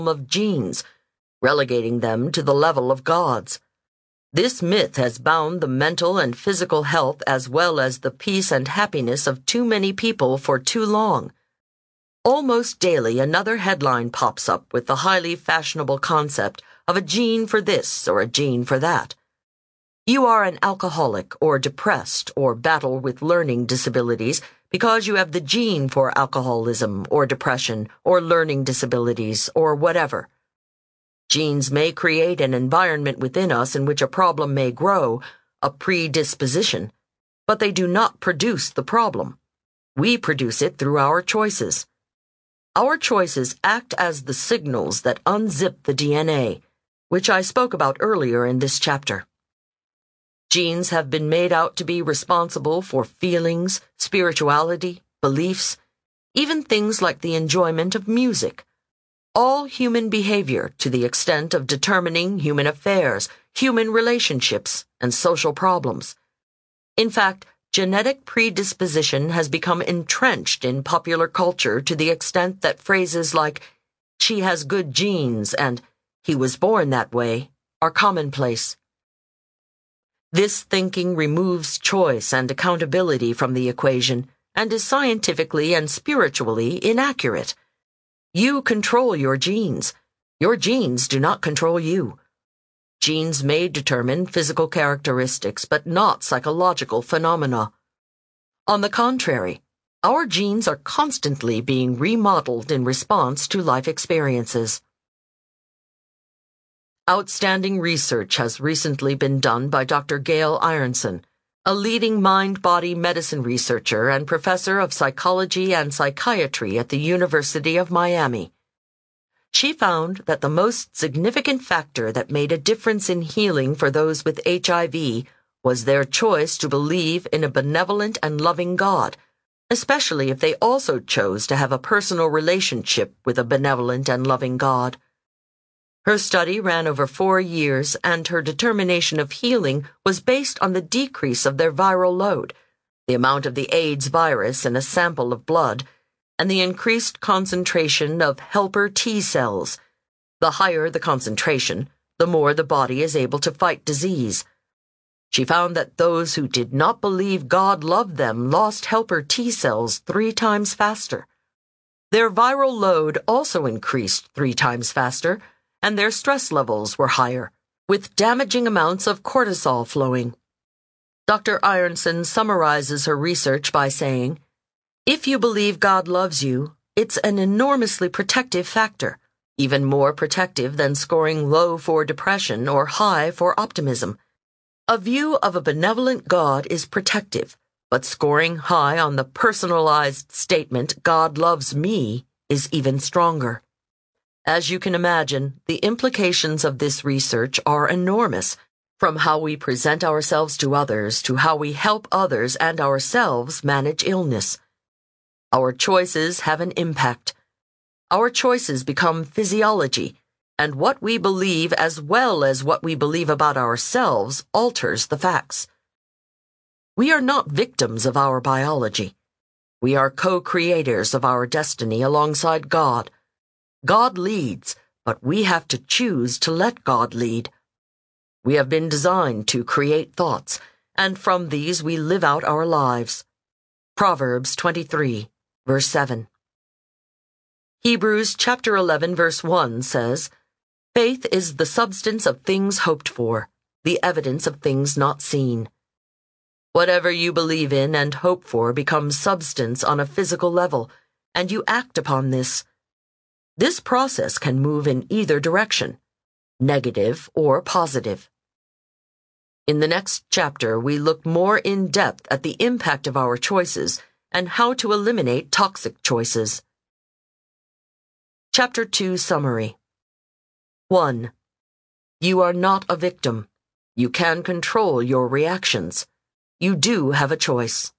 of genes, relegating them to the level of gods. This myth has bound the mental and physical health as well as the peace and happiness of too many people for too long. Almost daily, another headline pops up with the highly fashionable concept of a gene for this or a gene for that. You are an alcoholic or depressed or battle with learning disabilities because you have the gene for alcoholism or depression or learning disabilities or whatever. Genes may create an environment within us in which a problem may grow, a predisposition, but they do not produce the problem. We produce it through our choices. Our choices act as the signals that unzip the DNA, which I spoke about earlier in this chapter. Genes have been made out to be responsible for feelings, spirituality, beliefs, even things like the enjoyment of music. All human behavior to the extent of determining human affairs, human relationships, and social problems. In fact, genetic predisposition has become entrenched in popular culture to the extent that phrases like, "she has good genes" and "he was born that way" are commonplace. This thinking removes choice and accountability from the equation and is scientifically and spiritually inaccurate. You control your genes. Your genes do not control you. Genes may determine physical characteristics, but not psychological phenomena. On the contrary, our genes are constantly being remodeled in response to life experiences. Outstanding research has recently been done by Dr. Gail Ironson, a leading mind-body medicine researcher and professor of psychology and psychiatry at the University of Miami. She found that the most significant factor that made a difference in healing for those with HIV was their choice to believe in a benevolent and loving God, especially if they also chose to have a personal relationship with a benevolent and loving God. Her study ran over 4 years, and her determination of healing was based on the decrease of their viral load, the amount of the AIDS virus in a sample of blood, and the increased concentration of helper T cells. The higher the concentration, the more the body is able to fight disease. She found that those who did not believe God loved them lost helper T cells 3 times faster. Their viral load also increased 3 times faster, and their stress levels were higher, with damaging amounts of cortisol flowing. Dr. Ironson summarizes her research by saying, "If you believe God loves you, it's an enormously protective factor, even more protective than scoring low for depression or high for optimism. A view of a benevolent God is protective, but scoring high on the personalized statement, 'God loves me,' is even stronger." As you can imagine, the implications of this research are enormous, from how we present ourselves to others to how we help others and ourselves manage illness. Our choices have an impact. Our choices become physiology, and what we believe as well as what we believe about ourselves alters the facts. We are not victims of our biology. We are co-creators of our destiny alongside God. God leads, but we have to choose to let God lead. We have been designed to create thoughts, and from these we live out our lives. Proverbs 23, verse 7. Hebrews chapter 11, verse 1 says, "Faith is the substance of things hoped for, the evidence of things not seen." Whatever you believe in and hope for becomes substance on a physical level, and you act upon this. This process can move in either direction, negative or positive. In the next chapter, we look more in depth at the impact of our choices and how to eliminate toxic choices. Chapter 2 Summary 1. You are not a victim. You can control your reactions. You do have a choice.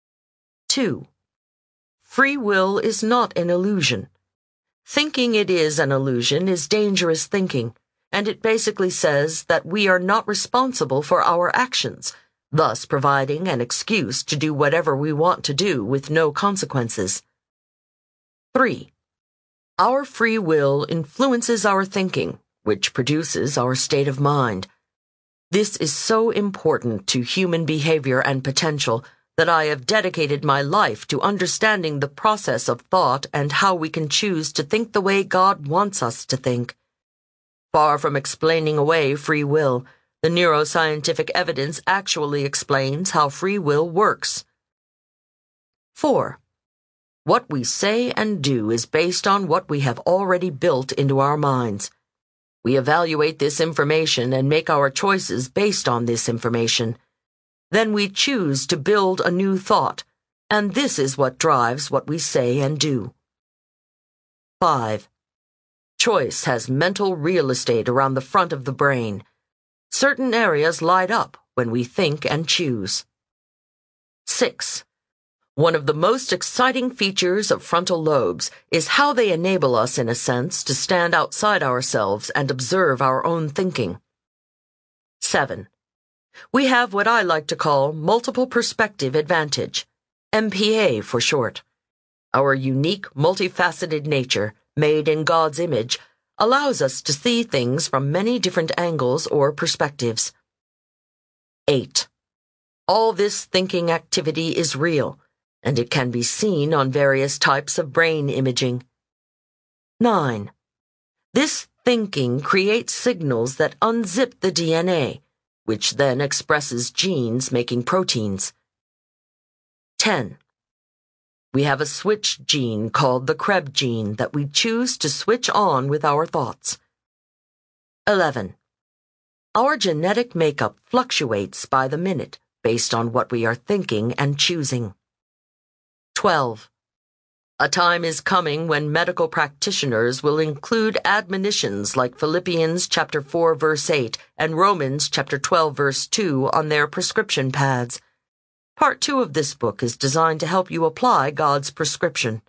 2. Free will is not an illusion. Thinking it is an illusion is dangerous thinking, and it basically says that we are not responsible for our actions, thus providing an excuse to do whatever we want to do with no consequences. 3. Our free will influences our thinking, which produces our state of mind. This is so important to human behavior and potential that I have dedicated my life to understanding the process of thought and how we can choose to think the way God wants us to think. Far from explaining away free will, the neuroscientific evidence actually explains how free will works. 4. What we say and do is based on what we have already built into our minds. We evaluate this information and make our choices based on this information. Then we choose to build a new thought, and this is what drives what we say and do. 5. Choice has mental real estate around the front of the brain. Certain areas light up when we think and choose. 6. One of the most exciting features of frontal lobes is how they enable us, in a sense, to stand outside ourselves and observe our own thinking. 7. We have what I like to call multiple perspective advantage, MPA for short. Our unique, multifaceted nature, made in God's image, allows us to see things from many different angles or perspectives. 8. All this thinking activity is real, and it can be seen on various types of brain imaging. 9. This thinking creates signals that unzip the DNA, which then expresses genes making proteins. 10. We have a switch gene called the Krebs gene that we choose to switch on with our thoughts. 11. Our genetic makeup fluctuates by the minute based on what we are thinking and choosing. 12. A time is coming when medical practitioners will include admonitions like Philippians chapter 4 verse 8 and Romans chapter 12 verse 2 on their prescription pads. Part 2 of this book is designed to help you apply God's prescription.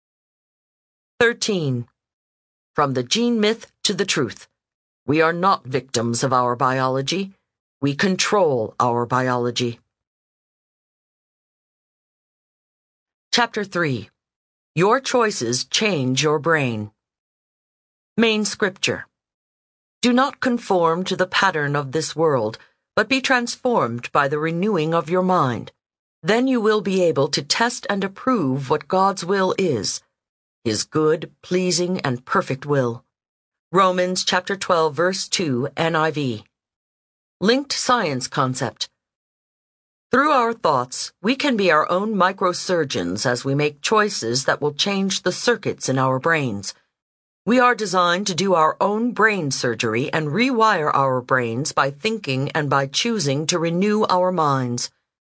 13. From the gene myth to the truth. We are not victims of our biology. We control our biology. Chapter 3. Your choices change your brain. Main scripture. Do not conform to the pattern of this world, but be transformed by the renewing of your mind. Then you will be able to test and approve what God's will is, His good, pleasing, and perfect will. Romans chapter 12 verse 2 NIV. Linked science concept. Through our thoughts, we can be our own microsurgeons as we make choices that will change the circuits in our brains. We are designed to do our own brain surgery and rewire our brains by thinking and by choosing to renew our minds.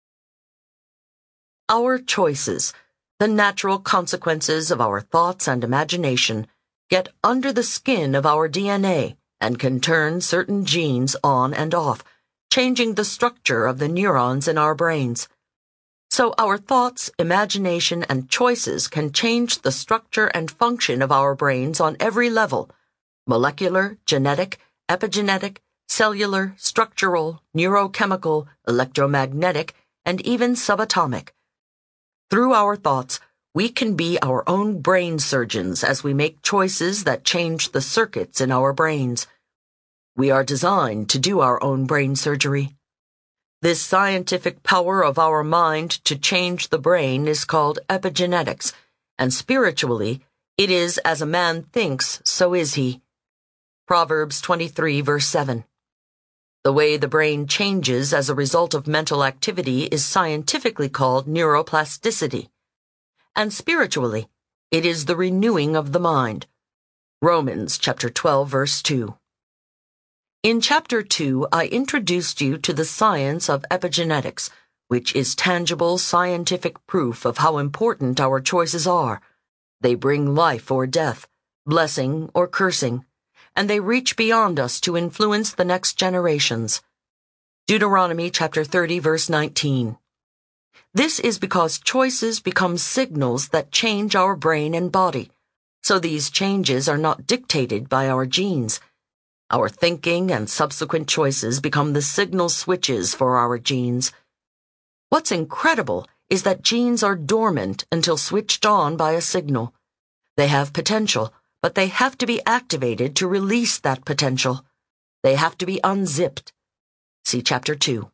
Our choices, the natural consequences of our thoughts and imagination, get under the skin of our DNA and can turn certain genes on and off, changing the structure of the neurons in our brains. So our thoughts, imagination, and choices can change the structure and function of our brains on every level: molecular, genetic, epigenetic, cellular, structural, neurochemical, electromagnetic, and even subatomic. Through our thoughts, we can be our own brain surgeons as we make choices that change the circuits in our brains. We are designed to do our own brain surgery. This scientific power of our mind to change the brain is called epigenetics, and spiritually, it is as a man thinks, so is he. Proverbs 23 verse 7. The way the brain changes as a result of mental activity is scientifically called neuroplasticity. And spiritually, it is the renewing of the mind. Romans chapter 12 verse 2. In chapter 2, I introduced you to the science of epigenetics, which is tangible scientific proof of how important our choices are. They bring life or death, blessing or cursing, and they reach beyond us to influence the next generations. Deuteronomy chapter 30 verse 19. This is because choices become signals that change our brain and body, so these changes are not dictated by our genes. Our thinking and subsequent choices become the signal switches for our genes. What's incredible is that genes are dormant until switched on by a signal. They have potential, but they have to be activated to release that potential. They have to be unzipped. See Chapter 2.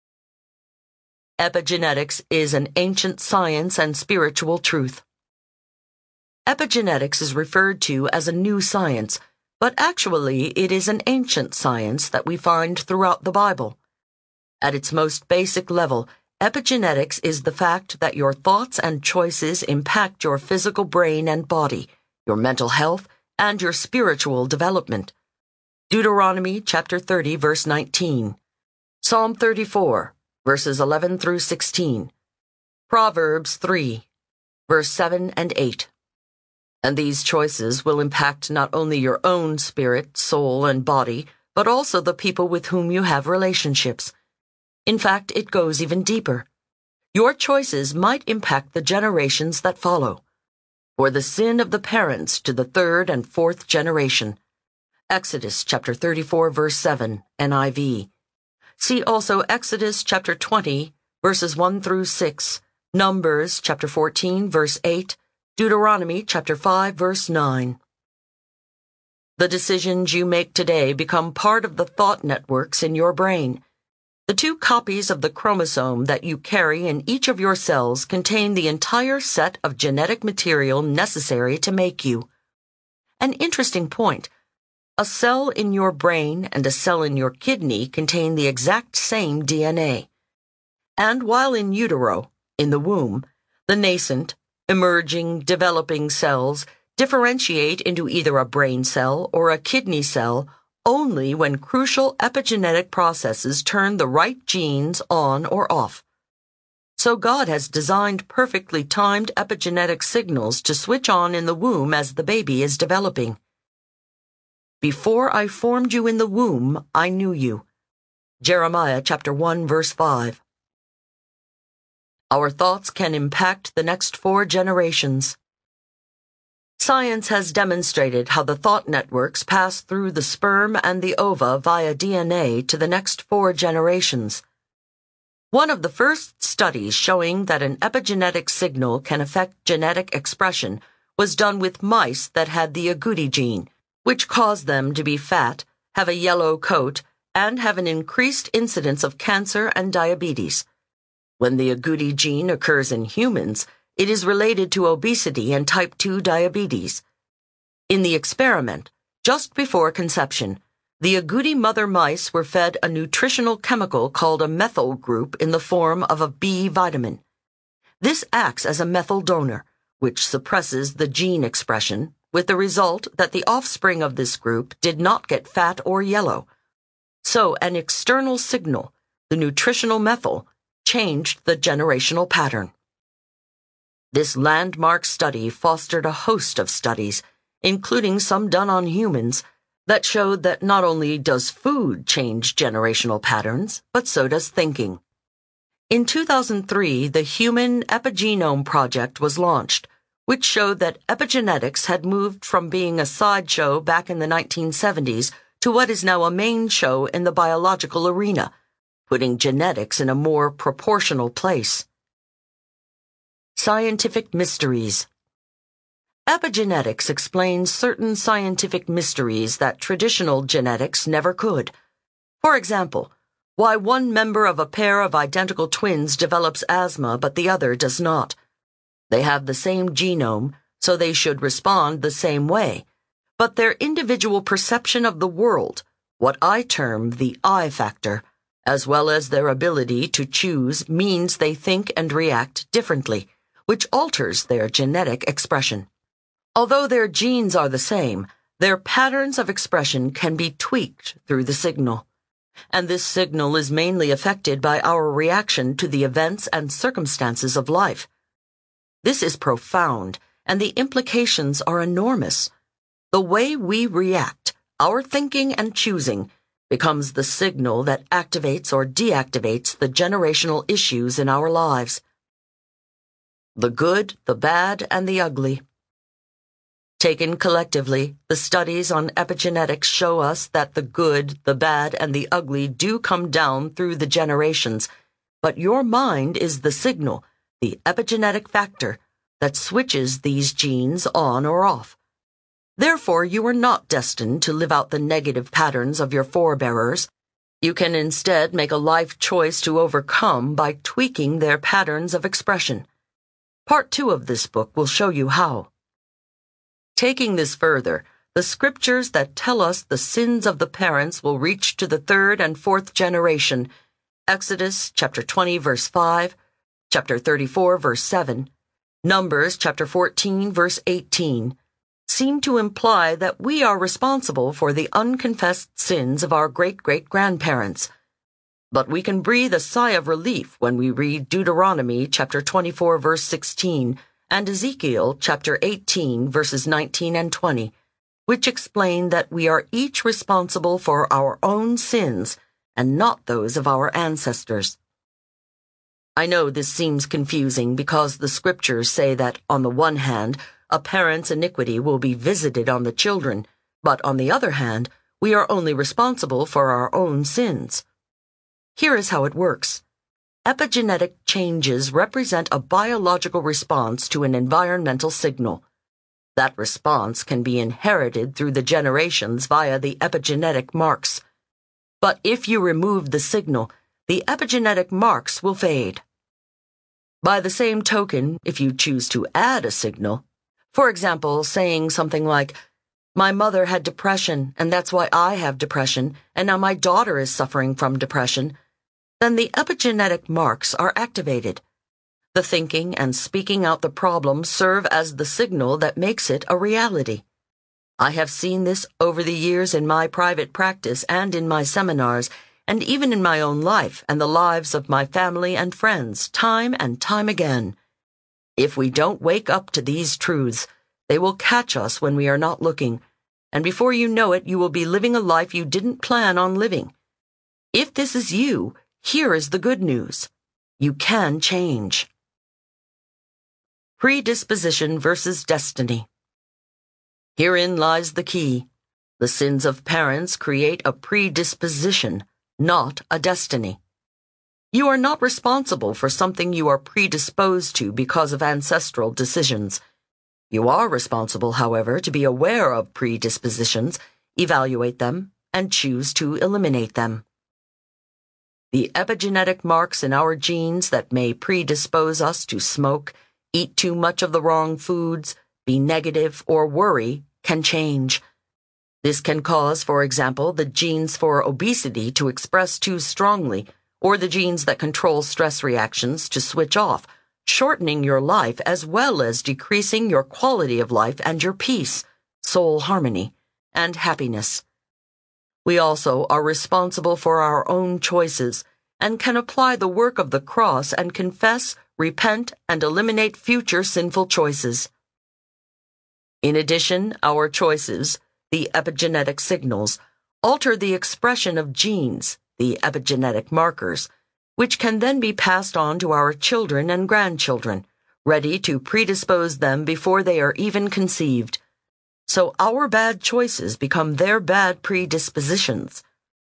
Epigenetics is an ancient science and spiritual truth. Epigenetics is referred to as a new science, but actually it is an ancient science that we find throughout the Bible. At its most basic level, epigenetics is the fact that your thoughts and choices impact your physical brain and body, your mental health, and your spiritual development. Deuteronomy chapter 30, verse 19. Psalm 34, verses 11 through 16. Proverbs 3, verse 7 and 8. And these choices will impact not only your own spirit, soul, and body, but also the people with whom you have relationships. In fact, it goes even deeper. Your choices might impact the generations that follow. For the sin of the parents to the third and fourth generation. Exodus chapter 34, verse 7, NIV. See also Exodus chapter 20, verses 1 through 6, Numbers chapter 14, verse 8, Deuteronomy chapter 5, verse 9. The decisions you make today become part of the thought networks in your brain. The 2 copies of the chromosome that you carry in each of your cells contain the entire set of genetic material necessary to make you. An interesting point. A cell in your brain and a cell in your kidney contain the exact same DNA. And while in utero, in the womb, the nascent, emerging, developing cells differentiate into either a brain cell or a kidney cell only when crucial epigenetic processes turn the right genes on or off. So God has designed perfectly timed epigenetic signals to switch on in the womb as the baby is developing. Before I formed you in the womb, I knew you. Jeremiah chapter 1, verse 5. Our thoughts can impact the next 4 generations. Science has demonstrated how the thought networks pass through the sperm and the ova via DNA to the next 4 generations. One of the first studies showing that an epigenetic signal can affect genetic expression was done with mice that had the agouti gene, which caused them to be fat, have a yellow coat, and have an increased incidence of cancer and diabetes. When the agouti gene occurs in humans, it is related to obesity and type 2 diabetes. In the experiment, just before conception, the agouti mother mice were fed a nutritional chemical called a methyl group in the form of a B vitamin. This acts as a methyl donor, which suppresses the gene expression, with the result that the offspring of this group did not get fat or yellow. So an external signal, the nutritional methyl, changed the generational pattern. This landmark study fostered a host of studies, including some done on humans, that showed that not only does food change generational patterns, but so does thinking. In 2003, the Human Epigenome Project was launched, which showed that epigenetics had moved from being a sideshow back in the 1970s to what is now a main show in the biological arena, putting genetics in a more proportional place. Scientific mysteries. Epigenetics explains certain scientific mysteries that traditional genetics never could. For example, why one member of a pair of identical twins develops asthma but the other does not. They have the same genome, so they should respond the same way, but their individual perception of the world, what I term the I factor, as well as their ability to choose, means they think and react differently, which alters their genetic expression. Although their genes are the same, their patterns of expression can be tweaked through the signal. And this signal is mainly affected by our reaction to the events and circumstances of life. This is profound, and the implications are enormous. The way we react, our thinking and choosing, becomes the signal that activates or deactivates the generational issues in our lives. The good, the bad, and the ugly. Taken collectively, the studies on epigenetics show us that the good, the bad, and the ugly do come down through the generations, but your mind is the signal, the epigenetic factor, that switches these genes on or off. Therefore, you are not destined to live out the negative patterns of your forebearers. You can instead make a life choice to overcome by tweaking their patterns of expression. Part 2 of this book will show you how. Taking this further, the scriptures that tell us the sins of the parents will reach to the 3rd and 4th generation, Exodus chapter 20 verse 5, chapter 34 verse 7, Numbers chapter 14 verse 18, seem to imply that we are responsible for the unconfessed sins of our great-great-grandparents. But we can breathe a sigh of relief when we read Deuteronomy chapter 24 verse 16 and Ezekiel chapter 18 verses 19 and 20, which explain that we are each responsible for our own sins and not those of our ancestors. I know this seems confusing because the scriptures say that, on the one hand, a parent's iniquity will be visited on the children, but on the other hand, we are only responsible for our own sins. Here is how it works. Epigenetic changes represent a biological response to an environmental signal. That response can be inherited through the generations via the epigenetic marks. But if you remove the signal, the epigenetic marks will fade. By the same token, if you choose to add a signal, for example, saying something like, "My mother had depression, and that's why I have depression, and now my daughter is suffering from depression," then the epigenetic marks are activated. The thinking and speaking out the problem serve as the signal that makes it a reality. I have seen this over the years in my private practice and in my seminars, and even in my own life and the lives of my family and friends, time and time again. If we don't wake up to these truths, they will catch us when we are not looking, and before you know it, you will be living a life you didn't plan on living. If this is you, here is the good news. You can change. Predisposition versus destiny. Herein lies the key. The sins of parents create a predisposition, not a destiny. You are not responsible for something you are predisposed to because of ancestral decisions. You are responsible, however, to be aware of predispositions, evaluate them, and choose to eliminate them. The epigenetic marks in our genes that may predispose us to smoke, eat too much of the wrong foods, be negative, or worry can change. This can cause, for example, the genes for obesity to express too strongly, or the genes that control stress reactions to switch off, shortening your life as well as decreasing your quality of life and your peace, soul harmony, and happiness. We also are responsible for our own choices and can apply the work of the cross and confess, repent, and eliminate future sinful choices. In addition, our choices, the epigenetic signals, alter the expression of genes, the epigenetic markers, which can then be passed on to our children and grandchildren, ready to predispose them before they are even conceived. So our bad choices become their bad predispositions.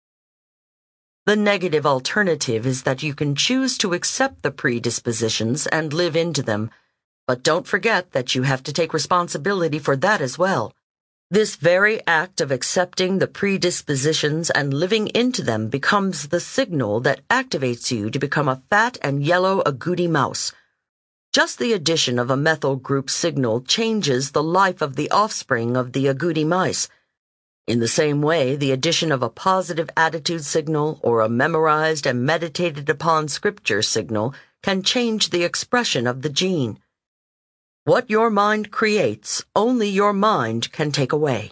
The negative alternative is that you can choose to accept the predispositions and live into them, but don't forget that you have to take responsibility for that as well. This very act of accepting the predispositions and living into them becomes the signal that activates you to become a fat and yellow agouti mouse. Just the addition of a methyl group signal changes the life of the offspring of the agouti mice. In the same way, the addition of a positive attitude signal or a memorized and meditated upon scripture signal can change the expression of the gene. What your mind creates, only your mind can take away.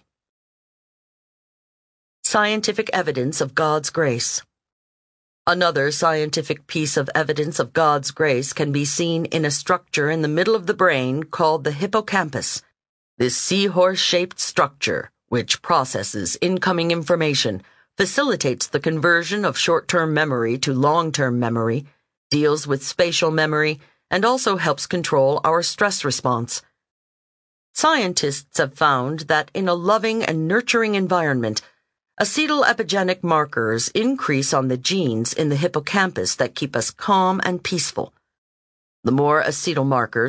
Scientific evidence of God's grace. Another scientific piece of evidence of God's grace can be seen in a structure in the middle of the brain called the hippocampus. This seahorse-shaped structure, which processes incoming information, facilitates the conversion of short-term memory to long-term memory, deals with spatial memory, and also helps control our stress response. Scientists have found that in a loving and nurturing environment, acetyl-epigenic markers increase on the genes in the hippocampus that keep us calm and peaceful. The more acetyl markers,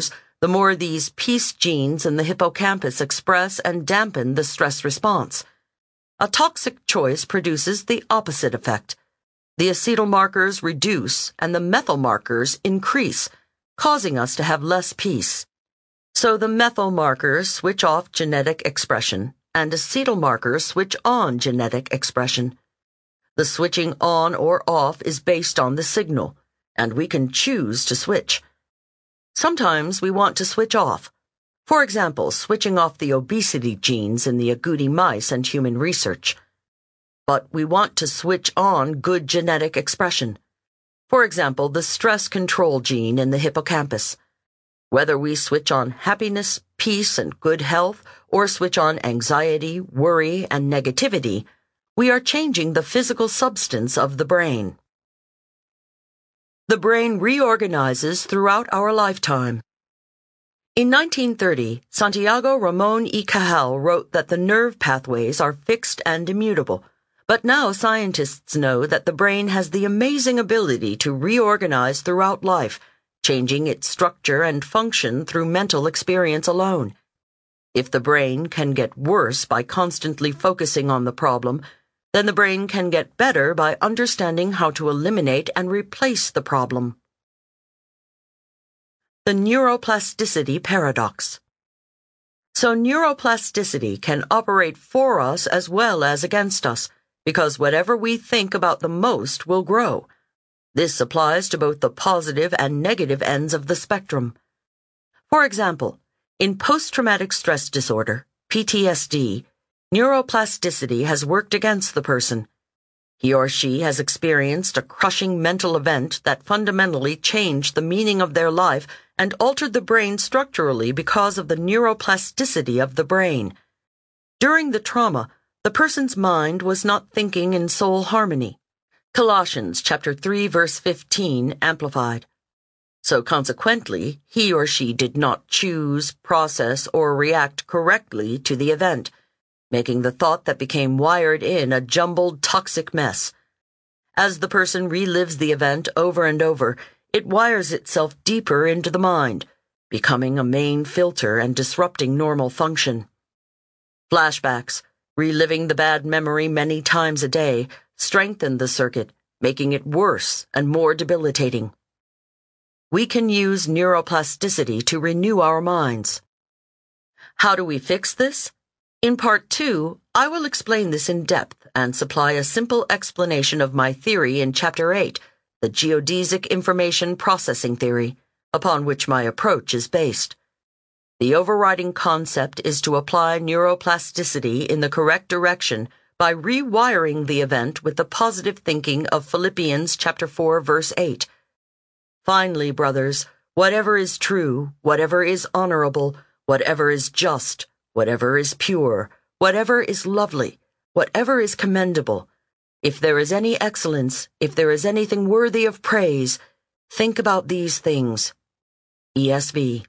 the more these peace genes in the hippocampus express and dampen the stress response. A toxic choice produces the opposite effect. The acetyl markers reduce and the methyl markers increase, causing us to have less peace. So the methyl markers switch off genetic expression, and acetyl markers switch on genetic expression. The switching on or off is based on the signal, and we can choose to switch. Sometimes we want to switch off. For example, switching off the obesity genes in the agouti mice and human research. But we want to switch on good genetic expression. For example, the stress control gene in the hippocampus. Whether we switch on happiness, peace, and good health, or switch on anxiety, worry, and negativity, we are changing the physical substance of the brain. The brain reorganizes throughout our lifetime. In 1930, Santiago Ramon y Cajal wrote that the nerve pathways are fixed and immutable. But now scientists know that the brain has the amazing ability to reorganize throughout life, changing its structure and function through mental experience alone. If the brain can get worse by constantly focusing on the problem, then the brain can get better by understanding how to eliminate and replace the problem. The neuroplasticity paradox. So neuroplasticity can operate for us as well as against us, because whatever we think about the most will grow. This applies to both the positive and negative ends of the spectrum. For example, in post-traumatic stress disorder, PTSD, neuroplasticity has worked against the person. He or she has experienced a crushing mental event that fundamentally changed the meaning of their life and altered the brain structurally because of the neuroplasticity of the brain. During the trauma, the person's mind was not thinking in soul harmony. Colossians chapter 3 verse 15 amplified. So consequently, he or she did not choose, process, or react correctly to the event, making the thought that became wired in a jumbled toxic mess. As the person relives the event over and over, it wires itself deeper into the mind, becoming a main filter and disrupting normal function. Flashbacks, reliving the bad memory many times a day, strengthen the circuit, making it worse and more debilitating. We can use neuroplasticity to renew our minds. How do we fix this? In Part 2, I will explain this in depth and supply a simple explanation of my theory in Chapter 8, the geodesic information processing theory, upon which my approach is based. The overriding concept is to apply neuroplasticity in the correct direction by rewiring the event with the positive thinking of Philippians chapter 4 verse 8. Finally, brothers, whatever is true, whatever is honorable, whatever is just, whatever is pure, whatever is lovely, whatever is commendable, if there is any excellence, if there is anything worthy of praise, think about these things. ESV.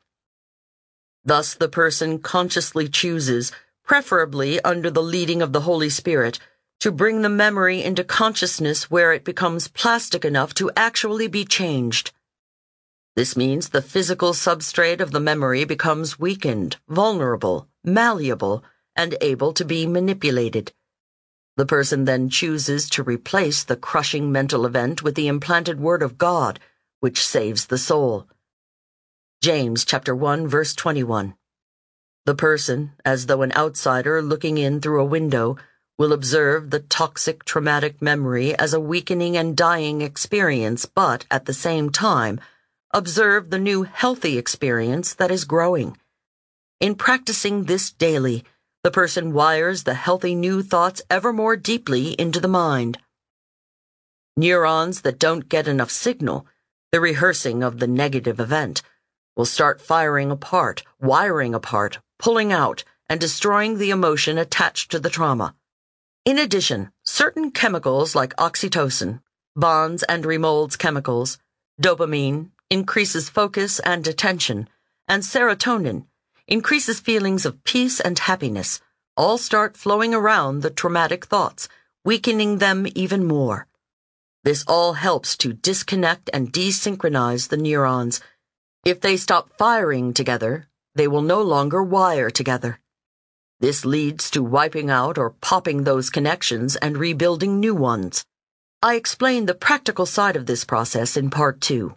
Thus the person consciously chooses, preferably under the leading of the Holy Spirit, to bring the memory into consciousness where it becomes plastic enough to actually be changed. This means the physical substrate of the memory becomes weakened, vulnerable, malleable, and able to be manipulated. The person then chooses to replace the crushing mental event with the implanted Word of God, which saves the soul. James chapter 1 verse 21. The person, as though an outsider looking in through a window, will observe the toxic traumatic memory as a weakening and dying experience, but at the same time, observe the new healthy experience that is growing. In practicing this daily, the person wires the healthy new thoughts ever more deeply into the mind. Neurons that don't get enough signal, the rehearsing of the negative event, will start firing apart, wiring apart, pulling out, and destroying the emotion attached to the trauma. In addition, certain chemicals like oxytocin, bonds and remolds chemicals, dopamine, increases focus and attention, and serotonin, increases feelings of peace and happiness, all start flowing around the traumatic thoughts, weakening them even more. This all helps to disconnect and desynchronize the neurons, If they stop firing together, they will no longer wire together. This leads to wiping out or popping those connections and rebuilding new ones. I explain the practical side of this process in Part 2.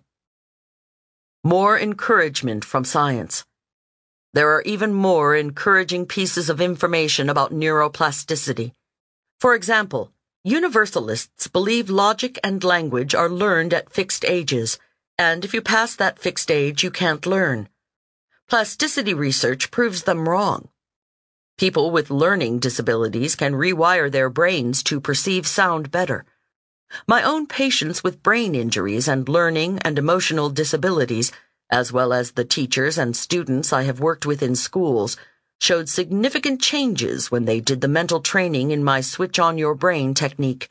More encouragement from science. There are even more encouraging pieces of information about neuroplasticity. For example, universalists believe logic and language are learned at fixed ages, and if you pass that fixed age, you can't learn. Plasticity research proves them wrong. People with learning disabilities can rewire their brains to perceive sound better. My own patients with brain injuries and learning and emotional disabilities, as well as the teachers and students I have worked with in schools, showed significant changes when they did the mental training in my Switch on Your Brain technique.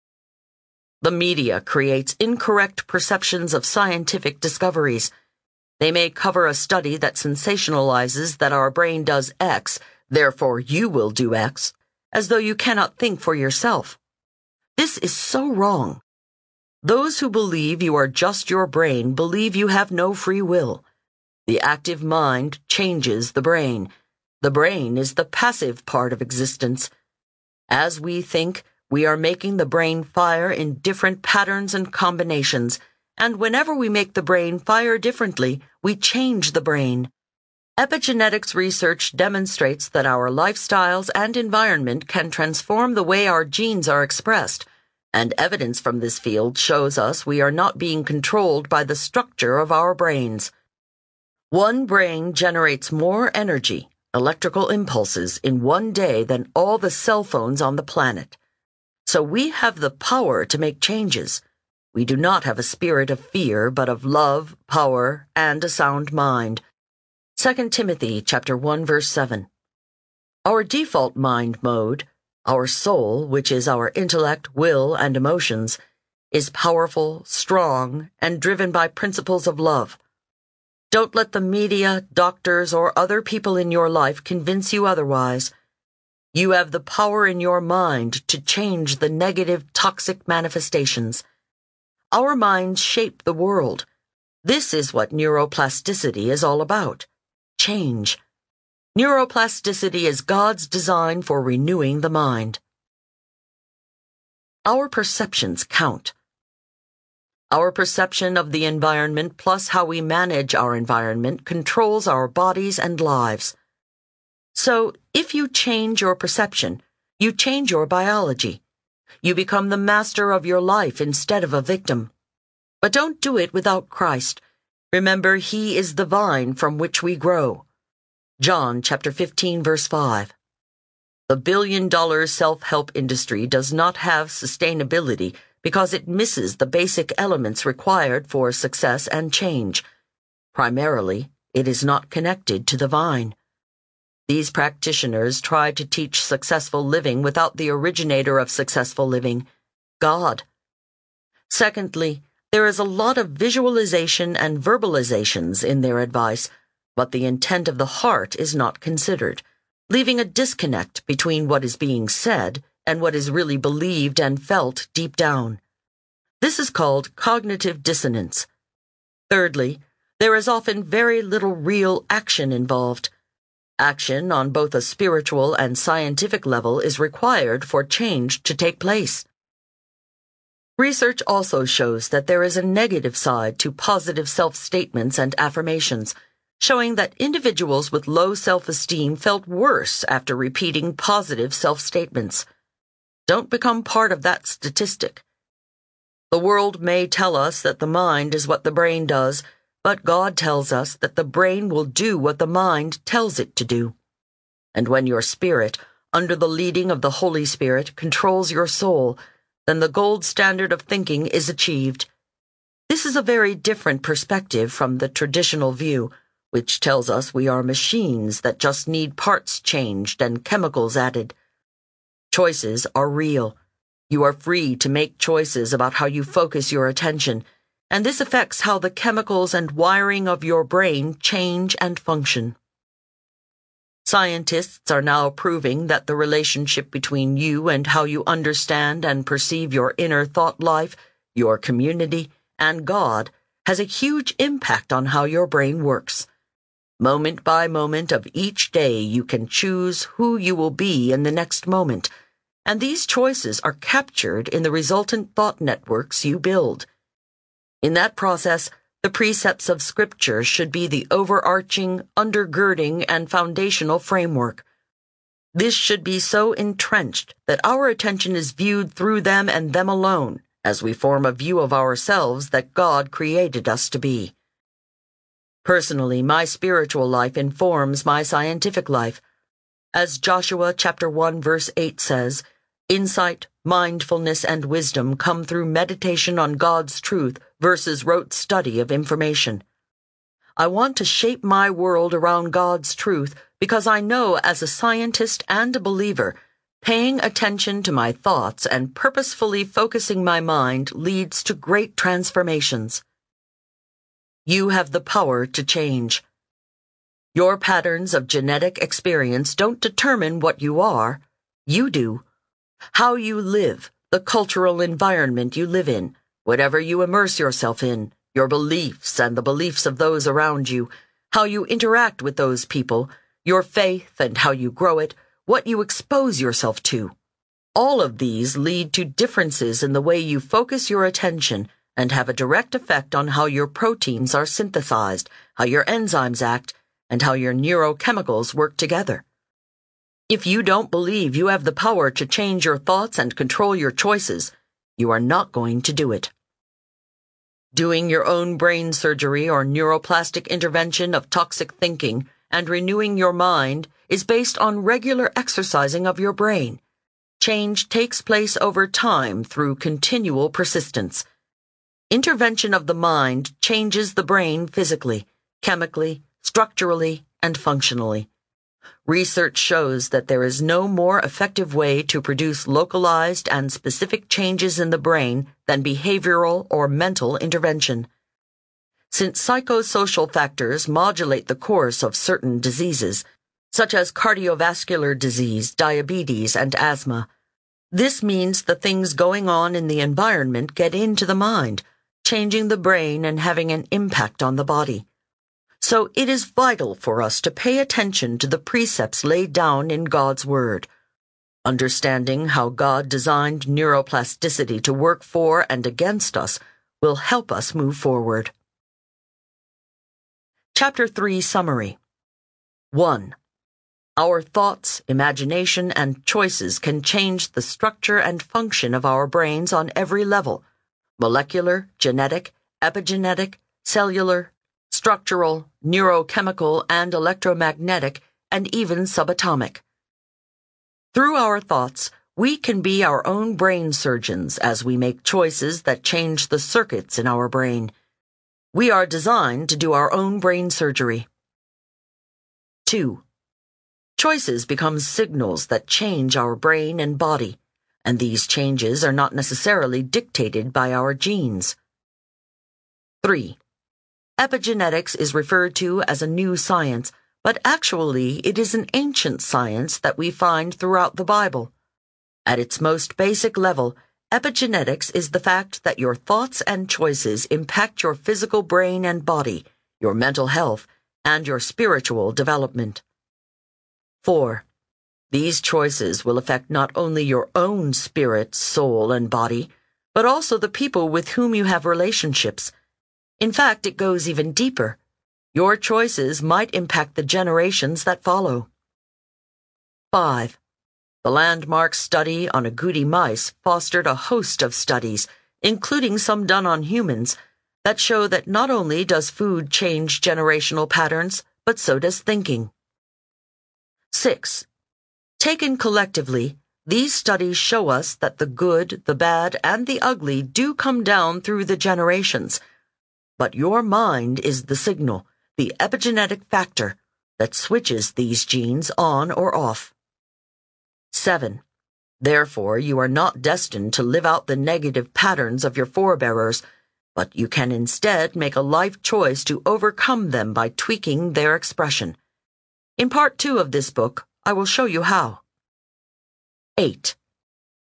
The media creates incorrect perceptions of scientific discoveries. They may cover a study that sensationalizes that our brain does X, therefore you will do X, as though you cannot think for yourself. This is so wrong. Those who believe you are just your brain believe you have no free will. The active mind changes the brain. The brain is the passive part of existence. As we think, we are making the brain fire in different patterns and combinations, and whenever we make the brain fire differently, we change the brain. Epigenetics research demonstrates that our lifestyles and environment can transform the way our genes are expressed, and evidence from this field shows us we are not being controlled by the structure of our brains. One brain generates more energy, electrical impulses, in one day than all the cell phones on the planet. So we have the power to make changes. We do not have a spirit of fear, but of love, power, and a sound mind. 2 Timothy chapter 1, verse 7. Our default mind mode, our soul, which is our intellect, will, and emotions, is powerful, strong, and driven by principles of love. Don't let the media, doctors, or other people in your life convince you otherwise. You have the power in your mind to change the negative, toxic manifestations. Our minds shape the world. This is what neuroplasticity is all about. Change. Neuroplasticity is God's design for renewing the mind. Our perceptions count. Our perception of the environment plus how we manage our environment controls our bodies and lives. So, if you change your perception, you change your biology. You become the master of your life instead of a victim. But don't do it without Christ. Remember, He is the vine from which we grow. John chapter 15, verse 5. The billion-dollar self-help industry does not have sustainability because it misses the basic elements required for success and change. Primarily, it is not connected to the vine. These practitioners try to teach successful living without the originator of successful living, God. Secondly, there is a lot of visualization and verbalizations in their advice, but the intent of the heart is not considered, leaving a disconnect between what is being said and what is really believed and felt deep down. This is called cognitive dissonance. Thirdly, there is often very little real action involved. Action on both a spiritual and scientific level is required for change to take place. Research also shows that there is a negative side to positive self-statements and affirmations, showing that individuals with low self-esteem felt worse after repeating positive self-statements. Don't become part of that statistic. The world may tell us that the mind is what the brain does, but God tells us that the brain will do what the mind tells it to do. And when your spirit, under the leading of the Holy Spirit, controls your soul, then the gold standard of thinking is achieved. This is a very different perspective from the traditional view, which tells us we are machines that just need parts changed and chemicals added. Choices are real. You are free to make choices about how you focus your attention, and this affects how the chemicals and wiring of your brain change and function. Scientists are now proving that the relationship between you and how you understand and perceive your inner thought life, your community, and God has a huge impact on how your brain works. Moment by moment of each day, you can choose who you will be in the next moment, and these choices are captured in the resultant thought networks you build. In that process, the precepts of Scripture should be the overarching, undergirding, and foundational framework. This should be so entrenched that our attention is viewed through them and them alone, as we form a view of ourselves that God created us to be. Personally, my spiritual life informs my scientific life. As Joshua chapter 1 verse 8 says, insight, mindfulness, and wisdom come through meditation on God's truth versus rote study of information. I want to shape my world around God's truth because I know as a scientist and a believer, paying attention to my thoughts and purposefully focusing my mind leads to great transformations. You have the power to change. Your patterns of genetic experience don't determine what you are. You do. How you live, the cultural environment you live in, whatever you immerse yourself in, your beliefs and the beliefs of those around you, how you interact with those people, your faith and how you grow it, what you expose yourself to. All of these lead to differences in the way you focus your attention and have a direct effect on how your proteins are synthesized, how your enzymes act, and how your neurochemicals work together. If you don't believe you have the power to change your thoughts and control your choices, you are not going to do it. Doing your own brain surgery or neuroplastic intervention of toxic thinking and renewing your mind is based on regular exercising of your brain. Change takes place over time through continual persistence. Intervention of the mind changes the brain physically, chemically, structurally, and functionally. Research shows that there is no more effective way to produce localized and specific changes in the brain than behavioral or mental intervention. Since psychosocial factors modulate the course of certain diseases, such as cardiovascular disease, diabetes, and asthma, this means the things going on in the environment get into the mind, changing the brain and having an impact on the body. So it is vital for us to pay attention to the precepts laid down in God's Word. Understanding how God designed neuroplasticity to work for and against us will help us move forward. Chapter 3 Summary 1. Our thoughts, imagination, and choices can change the structure and function of our brains on every level: molecular, genetic, epigenetic, cellular, structural, neurochemical, and electromagnetic, and even subatomic. Through our thoughts, we can be our own brain surgeons as we make choices that change the circuits in our brain. We are designed to do our own brain surgery. 2. Choices become signals that change our brain and body, and these changes are not necessarily dictated by our genes. 3. Epigenetics is referred to as a new science, but actually it is an ancient science that we find throughout the Bible. At its most basic level, epigenetics is the fact that your thoughts and choices impact your physical brain and body, your mental health, and your spiritual development. 4. These choices will affect not only your own spirit, soul, and body, but also the people with whom you have relationships. In fact, it goes even deeper. Your choices might impact the generations that follow. 5. The landmark study on agouti mice fostered a host of studies, including some done on humans, that show that not only does food change generational patterns, but so does thinking. 6. Taken collectively, these studies show us that the good, the bad, and the ugly do come down through the generations. But your mind is the signal, the epigenetic factor, that switches these genes on or off. 7. Therefore, you are not destined to live out the negative patterns of your forebearers, but you can instead make a life choice to overcome them by tweaking their expression. In part 2 of this book, I will show you how. 8.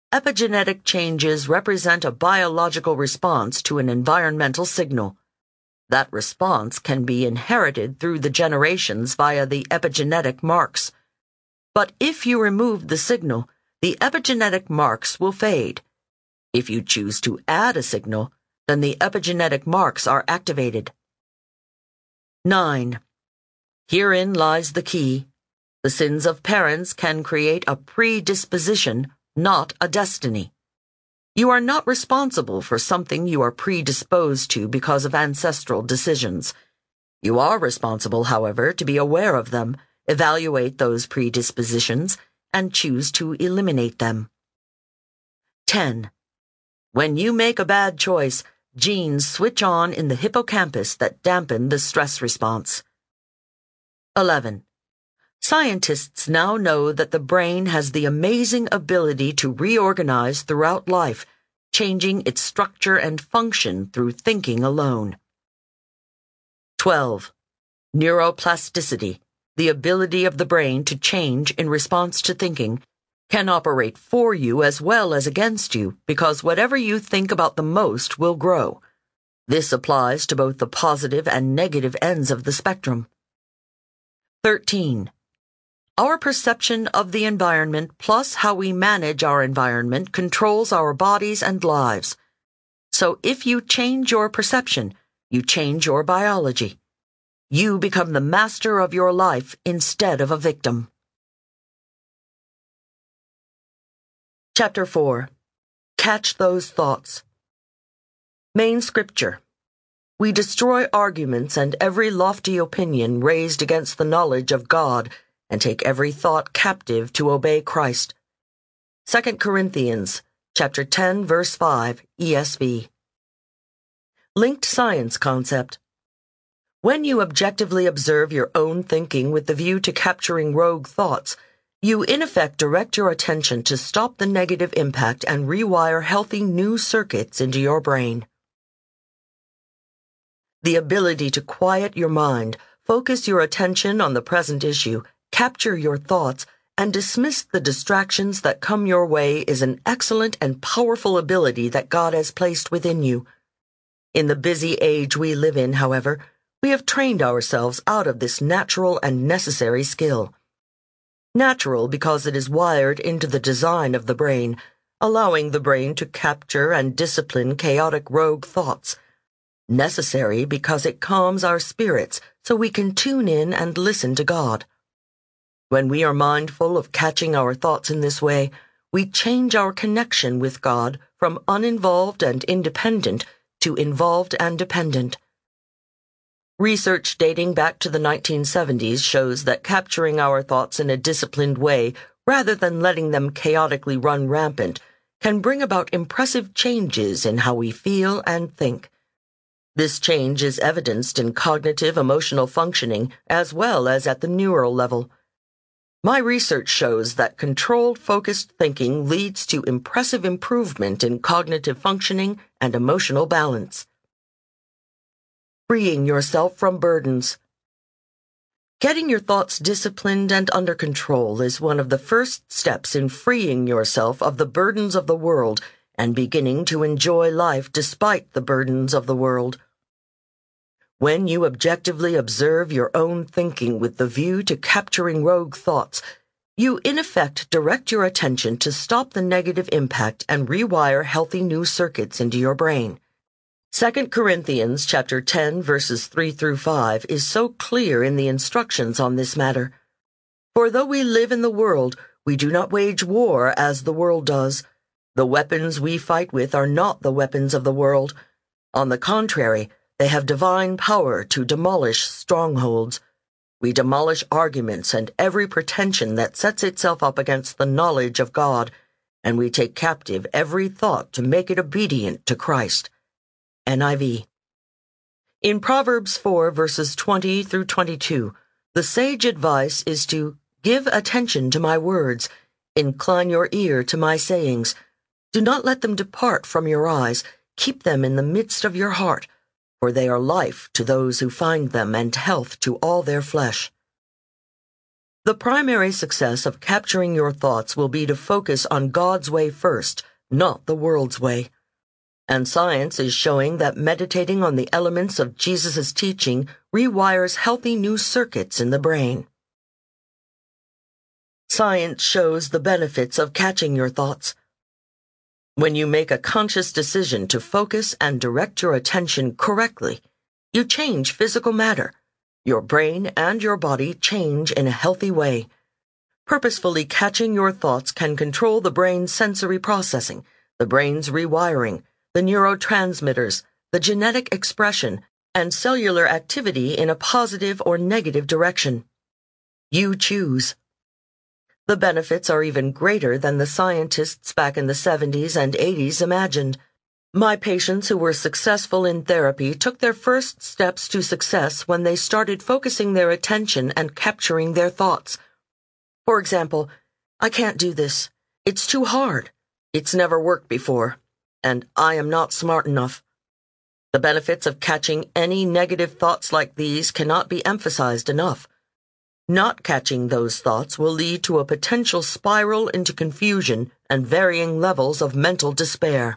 Epigenetic changes represent a biological response to an environmental signal. That response can be inherited through the generations via the epigenetic marks. But if you remove the signal, the epigenetic marks will fade. If you choose to add a signal, then the epigenetic marks are activated. 9. Herein lies the key. The sins of parents can create a predisposition, not a destiny. You are not responsible for something you are predisposed to because of ancestral decisions. You are responsible, however, to be aware of them, evaluate those predispositions, and choose to eliminate them. 10. When you make a bad choice, genes switch on in the hippocampus that dampen the stress response. 11. Scientists now know that the brain has the amazing ability to reorganize throughout life, changing its structure and function through thinking alone. 12. Neuroplasticity, the ability of the brain to change in response to thinking, can operate for you as well as against you because whatever you think about the most will grow. This applies to both the positive and negative ends of the spectrum. 13. Our perception of the environment plus how we manage our environment controls our bodies and lives. So if you change your perception, you change your biology. You become the master of your life instead of a victim. Chapter 4. Catch Those Thoughts. Main Scripture. We destroy arguments and every lofty opinion raised against the knowledge of God and take every thought captive to obey Christ. 2 Corinthians, chapter 10, verse 5, ESV. Linked science concept. When you objectively observe your own thinking with the view to capturing rogue thoughts, you in effect direct your attention to stop the negative impact and rewire healthy new circuits into your brain. The ability to quiet your mind, focus your attention on the present issue, capture your thoughts, and dismiss the distractions that come your way is an excellent and powerful ability that God has placed within you. In the busy age we live in, however, we have trained ourselves out of this natural and necessary skill. Natural because it is wired into the design of the brain, allowing the brain to capture and discipline chaotic rogue thoughts. Necessary because it calms our spirits so we can tune in and listen to God. When we are mindful of catching our thoughts in this way, we change our connection with God from uninvolved and independent to involved and dependent. Research dating back to the 1970s shows that capturing our thoughts in a disciplined way, rather than letting them chaotically run rampant, can bring about impressive changes in how we feel and think. This change is evidenced in cognitive emotional functioning as well as at the neural level. My research shows that controlled, focused thinking leads to impressive improvement in cognitive functioning and emotional balance. Freeing yourself from burdens. Getting your thoughts disciplined and under control is one of the first steps in freeing yourself of the burdens of the world and beginning to enjoy life despite the burdens of the world. When you objectively observe your own thinking with the view to capturing rogue thoughts, you in effect direct your attention to stop the negative impact and rewire healthy new circuits into your brain. 2 Corinthians chapter 10 verses 3 through 5 is so clear in the instructions on this matter. For though we live in the world, we do not wage war as the world does. The weapons we fight with are not the weapons of the world. On the contrary, they have divine power to demolish strongholds. We demolish arguments and every pretension that sets itself up against the knowledge of God, and we take captive every thought to make it obedient to Christ. NIV. In Proverbs 4 verses 20 through 22, the sage advice is to give attention to my words, incline your ear to my sayings. Do not let them depart from your eyes, keep them in the midst of your heart, for they are life to those who find them and health to all their flesh. The primary success of capturing your thoughts will be to focus on God's way first, not the world's way. And science is showing that meditating on the elements of Jesus' teaching rewires healthy new circuits in the brain. Science shows the benefits of catching your thoughts. When you make a conscious decision to focus and direct your attention correctly, you change physical matter. Your brain and your body change in a healthy way. Purposefully catching your thoughts can control the brain's sensory processing, the brain's rewiring, the neurotransmitters, the genetic expression, and cellular activity in a positive or negative direction. You choose. The benefits are even greater than the scientists back in the 70s and 80s imagined. My patients who were successful in therapy took their first steps to success when they started focusing their attention and capturing their thoughts. For example, I can't do this. It's too hard. It's never worked before. And I am not smart enough. The benefits of catching any negative thoughts like these cannot be emphasized enough. Not catching those thoughts will lead to a potential spiral into confusion and varying levels of mental despair.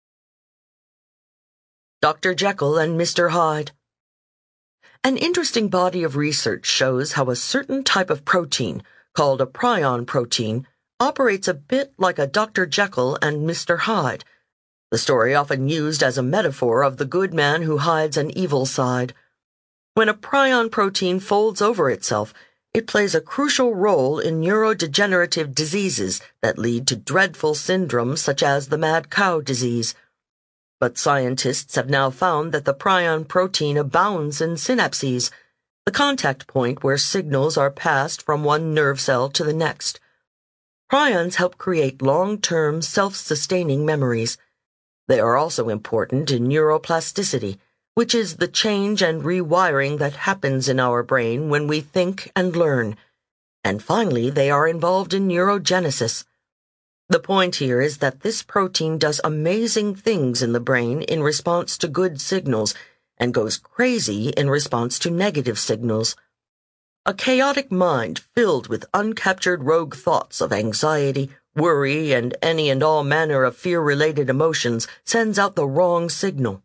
Dr. Jekyll and Mr. Hyde. An interesting body of research shows how a certain type of protein, called a prion protein, operates a bit like a Dr. Jekyll and Mr. Hyde, the story often used as a metaphor of the good man who hides an evil side. When a prion protein folds over itself, it plays a crucial role in neurodegenerative diseases that lead to dreadful syndromes such as the mad cow disease. But scientists have now found that the prion protein abounds in synapses, the contact point where signals are passed from one nerve cell to the next. Prions help create long-term, self-sustaining memories. They are also important in neuroplasticity, which is the change and rewiring that happens in our brain when we think and learn. And finally, they are involved in neurogenesis. The point here is that this protein does amazing things in the brain in response to good signals and goes crazy in response to negative signals. A chaotic mind filled with uncaptured rogue thoughts of anxiety, worry, and any and all manner of fear-related emotions sends out the wrong signal.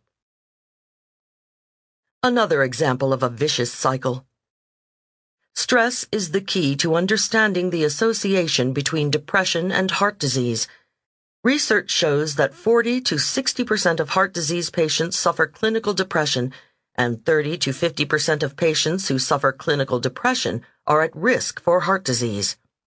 Another example of a vicious cycle. Stress is the key to understanding the association between depression and heart disease. Research shows that 40 to 60% of heart disease patients suffer clinical depression, and 30 to 50% of patients who suffer clinical depression are at risk for heart disease.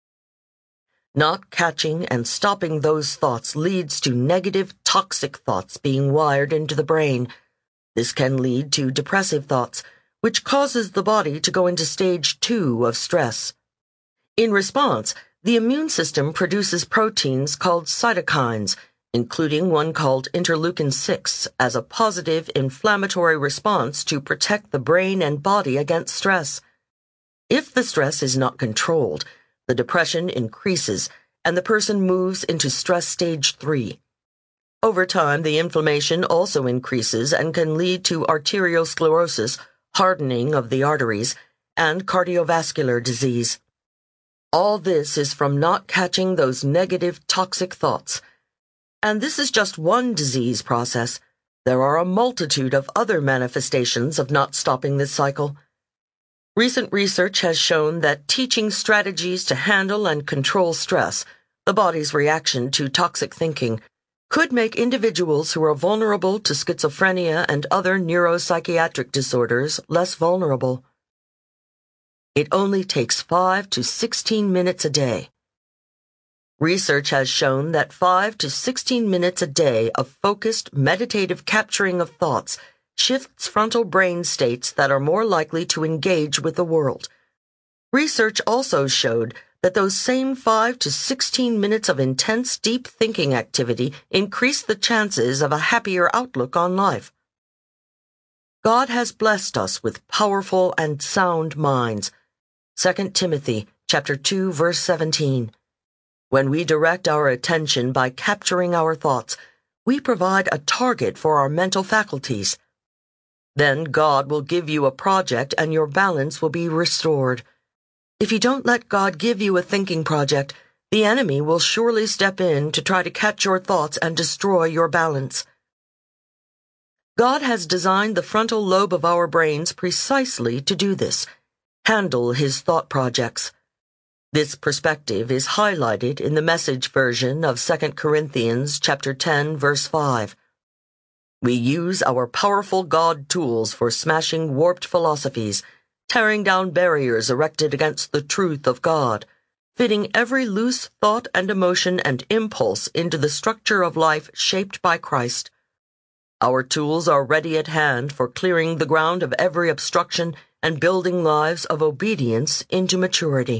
Not catching and stopping those thoughts leads to negative, toxic thoughts being wired into the brain. This can lead to depressive thoughts, which causes the body to go into stage 2 of stress. In response, the immune system produces proteins called cytokines, including one called interleukin-6, as a positive inflammatory response to protect the brain and body against stress. If the stress is not controlled, the depression increases and the person moves into stress stage 3. Over time, the inflammation also increases and can lead to arteriosclerosis, hardening of the arteries, and cardiovascular disease. All this is from not catching those negative, toxic thoughts. And this is just one disease process. There are a multitude of other manifestations of not stopping this cycle. Recent research has shown that teaching strategies to handle and control stress, the body's reaction to toxic thinking, could make individuals who are vulnerable to schizophrenia and other neuropsychiatric disorders less vulnerable. It only takes 5 to 16 minutes a day. Research has shown that 5 to 16 minutes a day of focused, meditative capturing of thoughts shifts frontal brain states that are more likely to engage with the world. Research also showed that those same 5 to 16 minutes of intense, deep thinking activity increase the chances of a happier outlook on life. God has blessed us with powerful and sound minds. 2 Timothy chapter 2, verse 17. When we direct our attention by capturing our thoughts, we provide a target for our mental faculties. Then God will give you a project and your balance will be restored. If you don't let God give you a thinking project, the enemy will surely step in to try to catch your thoughts and destroy your balance. God has designed the frontal lobe of our brains precisely to do this, handle his thought projects. This perspective is highlighted in the Message version of 2 Corinthians chapter 10, verse 5. We use our powerful God tools for smashing warped philosophies, tearing down barriers erected against the truth of God, fitting every loose thought and emotion and impulse into the structure of life shaped by Christ. Our tools are ready at hand for clearing the ground of every obstruction and building lives of obedience into maturity.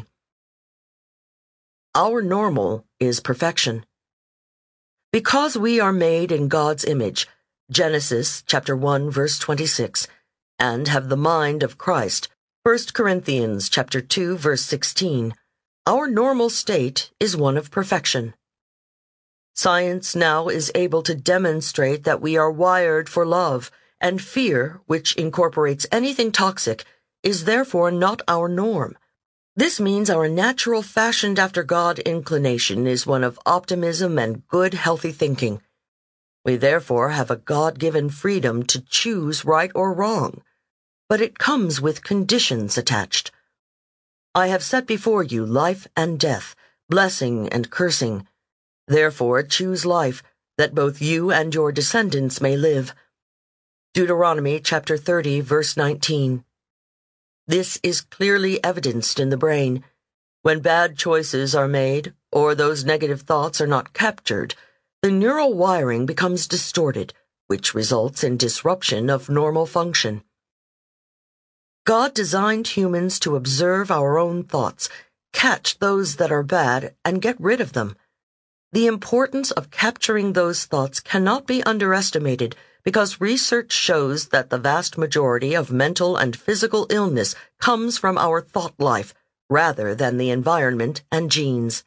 Our normal is perfection. Because we are made in God's image, Genesis chapter 1 verse 26, and have the mind of Christ, 1 Corinthians chapter 2 verse 16, our normal state is one of perfection. Science now is able to demonstrate that we are wired for love, and fear, which incorporates anything toxic, is therefore not our norm. This means our natural fashioned after God inclination is one of optimism and good, healthy thinking. We therefore have a God-given freedom to choose right or wrong, but it comes with conditions attached. I have set before you life and death, blessing and cursing. Therefore choose life, that both you and your descendants may live. Deuteronomy chapter 30, verse 19. This is clearly evidenced in the brain. When bad choices are made, or those negative thoughts are not captured, the neural wiring becomes distorted, which results in disruption of normal function. God designed humans to observe our own thoughts, catch those that are bad, and get rid of them. The importance of capturing those thoughts cannot be underestimated because research shows that the vast majority of mental and physical illness comes from our thought life rather than the environment and genes.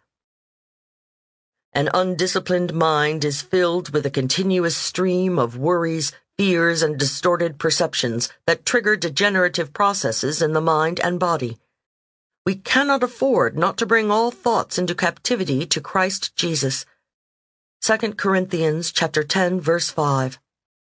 An undisciplined mind is filled with a continuous stream of worries, fears, and distorted perceptions that trigger degenerative processes in the mind and body. We cannot afford not to bring all thoughts into captivity to Christ Jesus. 2 Corinthians chapter 10, verse 5.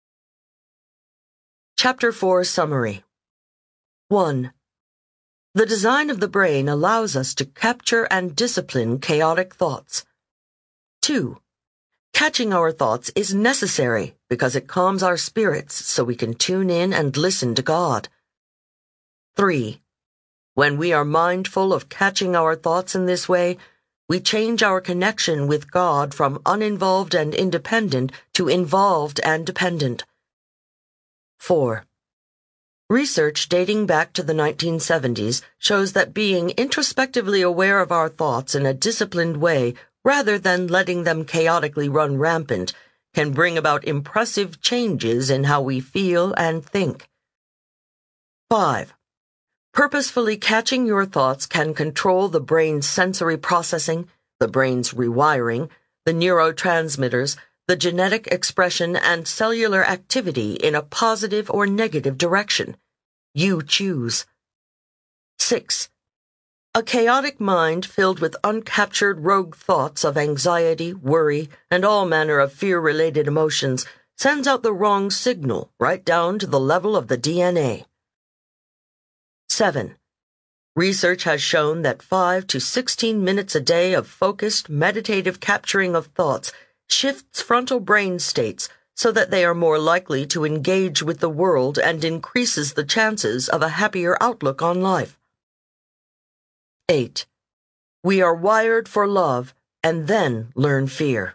Chapter 4 Summary 1. The design of the brain allows us to capture and discipline chaotic thoughts. 2. Catching our thoughts is necessary because it calms our spirits so we can tune in and listen to God. 3. When we are mindful of catching our thoughts in this way, we change our connection with God from uninvolved and independent to involved and dependent. 4. Research dating back to the 1970s shows that being introspectively aware of our thoughts in a disciplined way rather than letting them chaotically run rampant can bring about impressive changes in how we feel and think. 5. Purposefully catching your thoughts can control the brain's sensory processing, the brain's rewiring, the neurotransmitters, the genetic expression, and cellular activity in a positive or negative direction. You choose. 6. A chaotic mind filled with uncaptured rogue thoughts of anxiety, worry, and all manner of fear-related emotions sends out the wrong signal right down to the level of the DNA. 7. Research has shown that 5 to 16 minutes a day of focused, meditative capturing of thoughts shifts frontal brain states so that they are more likely to engage with the world and increases the chances of a happier outlook on life. 8. We are wired for love and then learn fear.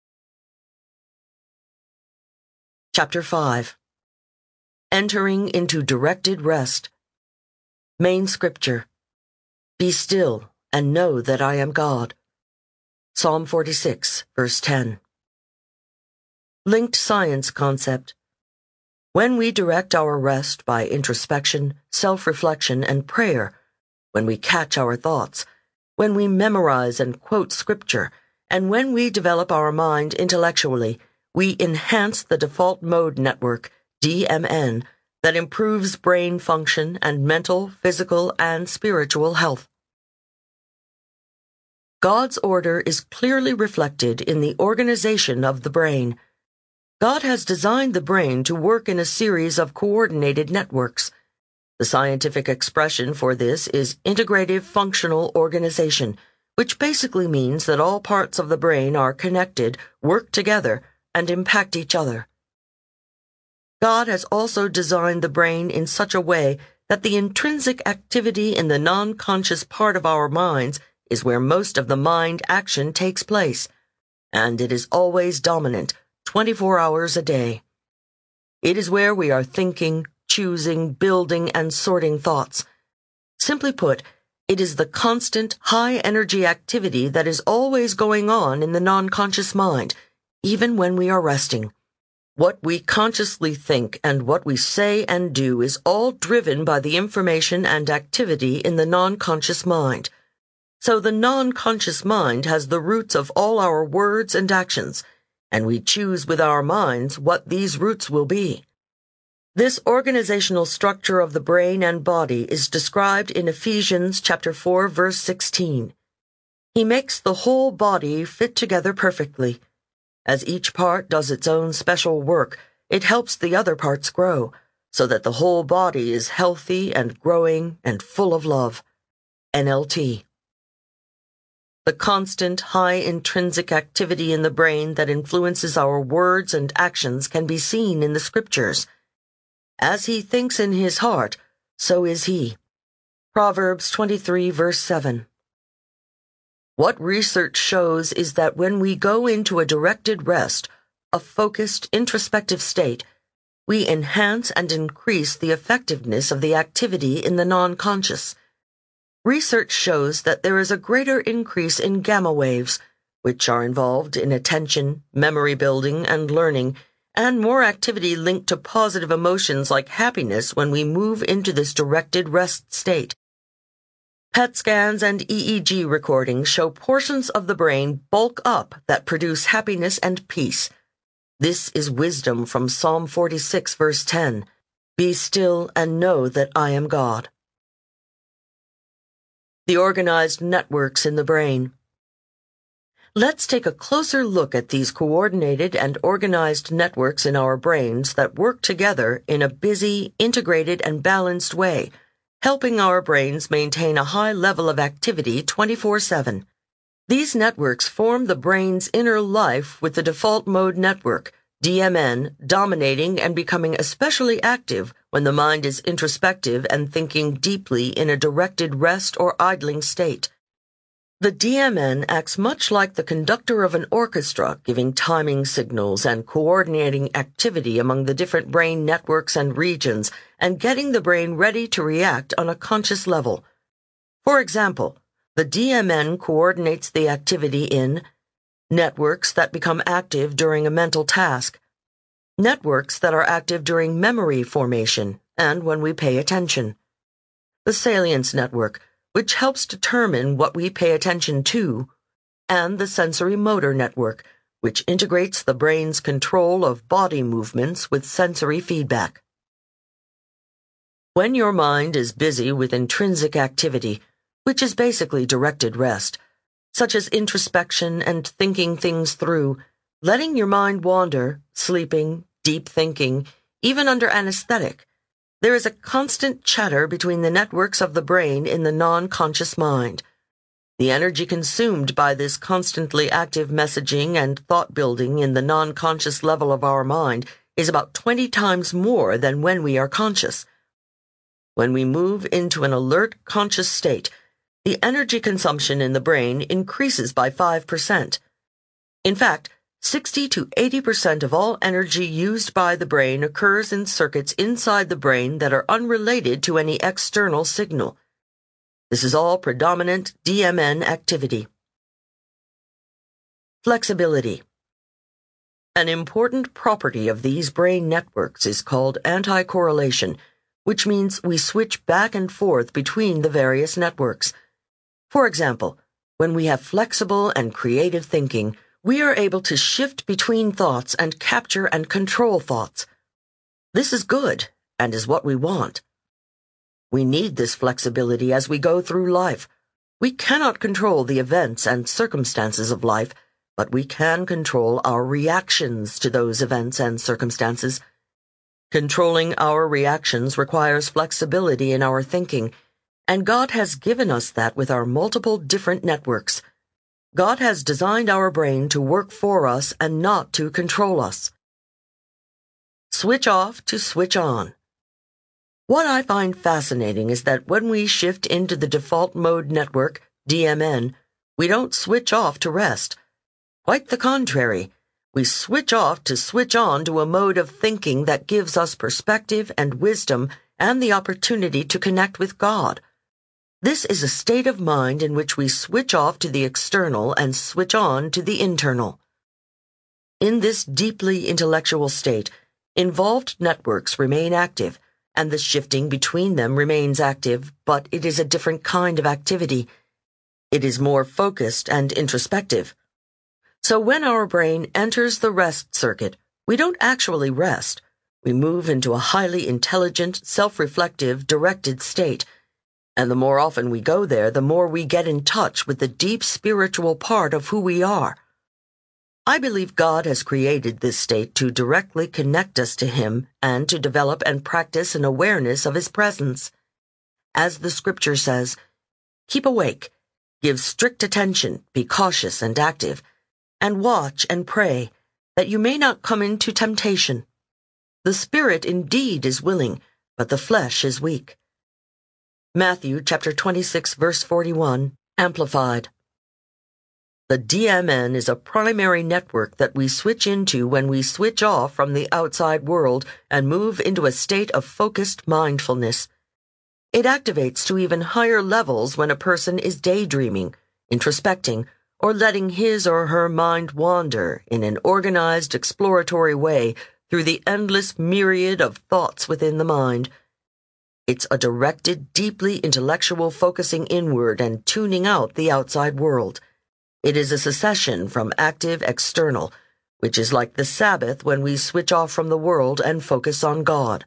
Chapter 5. Entering into directed rest. Main scripture. Be still and know that I am God. Psalm 46, verse 10. Linked science concept. When we direct our rest by introspection, self-reflection, and prayer, when we catch our thoughts, when we memorize and quote scripture, and when we develop our mind intellectually, we enhance the default mode network, DMN, that improves brain function and mental, physical, and spiritual health. God's order is clearly reflected in the organization of the brain. God has designed the brain to work in a series of coordinated networks. The scientific expression for this is integrative functional organization, which basically means that all parts of the brain are connected, work together, and impact each other. God has also designed the brain in such a way that the intrinsic activity in the non-conscious part of our minds is where most of the mind action takes place, and it is always dominant, 24 hours a day. It is where we are thinking, choosing, building, and sorting thoughts. Simply put, it is the constant, high-energy activity that is always going on in the non-conscious mind, even when we are resting. What we consciously think and what we say and do is all driven by the information and activity in the non-conscious mind. So the non-conscious mind has the roots of all our words and actions, and we choose with our minds what these roots will be. This organizational structure of the brain and body is described in Ephesians chapter 4, verse 16. He makes the whole body fit together perfectly. As each part does its own special work, it helps the other parts grow, so that the whole body is healthy and growing and full of love. NLT. The constant, high intrinsic activity in the brain that influences our words and actions can be seen in the scriptures. As he thinks in his heart, so is he. Proverbs 23, verse 7. What research shows is that when we go into a directed rest, a focused, introspective state, we enhance and increase the effectiveness of the activity in the non-conscious. Research shows that there is a greater increase in gamma waves, which are involved in attention, memory building, and learning, and more activity linked to positive emotions like happiness when we move into this directed rest state. PET scans and EEG recordings show portions of the brain bulk up that produce happiness and peace. This is wisdom from Psalm 46, verse 10. Be still and know that I am God. The organized networks in the brain. Let's take a closer look at these coordinated and organized networks in our brains that work together in a busy, integrated, and balanced way, helping our brains maintain a high level of activity 24/7. These networks form the brain's inner life with the default mode network, DMN, dominating and becoming especially active when the mind is introspective and thinking deeply in a directed rest or idling state. The DMN acts much like the conductor of an orchestra, giving timing signals and coordinating activity among the different brain networks and regions, and getting the brain ready to react on a conscious level. For example, the DMN coordinates the activity in networks that become active during a mental task, networks that are active during memory formation and when we pay attention, the salience network, which helps determine what we pay attention to, and the sensory motor network, which integrates the brain's control of body movements with sensory feedback. When your mind is busy with intrinsic activity, which is basically directed rest, such as introspection and thinking things through, letting your mind wander, sleeping, deep thinking, even under anesthetic, there is a constant chatter between the networks of the brain in the non-conscious mind. The energy consumed by this constantly active messaging and thought building in the non-conscious level of our mind is about 20 times more than when we are conscious. When we move into an alert, conscious state, the energy consumption in the brain increases by 5%. In fact, 60 to 80% of all energy used by the brain occurs in circuits inside the brain that are unrelated to any external signal. This is all predominant DMN activity. Flexibility. An important property of these brain networks is called anti-correlation, which means we switch back and forth between the various networks. For example, when we have flexible and creative thinking, we are able to shift between thoughts and capture and control thoughts. This is good and is what we want. We need this flexibility as we go through life. We cannot control the events and circumstances of life, but we can control our reactions to those events and circumstances. Controlling our reactions requires flexibility in our thinking, and God has given us that with our multiple different networks. God has designed our brain to work for us and not to control us. Switch off to switch on. What I find fascinating is that when we shift into the default mode network, DMN, we don't switch off to rest. Quite the contrary. We switch off to switch on to a mode of thinking that gives us perspective and wisdom and the opportunity to connect with God. This is a state of mind in which we switch off to the external and switch on to the internal. In this deeply intellectual state, involved networks remain active, and the shifting between them remains active, but it is a different kind of activity. It is more focused and introspective. So when our brain enters the rest circuit, we don't actually rest. We move into a highly intelligent, self-reflective, directed state. And the more often we go there, the more we get in touch with the deep spiritual part of who we are. I believe God has created this state to directly connect us to Him and to develop and practice an awareness of His presence. As the scripture says, keep awake, give strict attention, be cautious and active, and watch and pray, that you may not come into temptation. The spirit indeed is willing, but the flesh is weak. Matthew chapter 26, verse 41, Amplified. The DMN is a primary network that we switch into when we switch off from the outside world and move into a state of focused mindfulness. It activates to even higher levels when a person is daydreaming, introspecting, or letting his or her mind wander in an organized, exploratory way through the endless myriad of thoughts within the mind. It's a directed, deeply intellectual focusing inward and tuning out the outside world. It is a secession from active external, which is like the Sabbath when we switch off from the world and focus on God.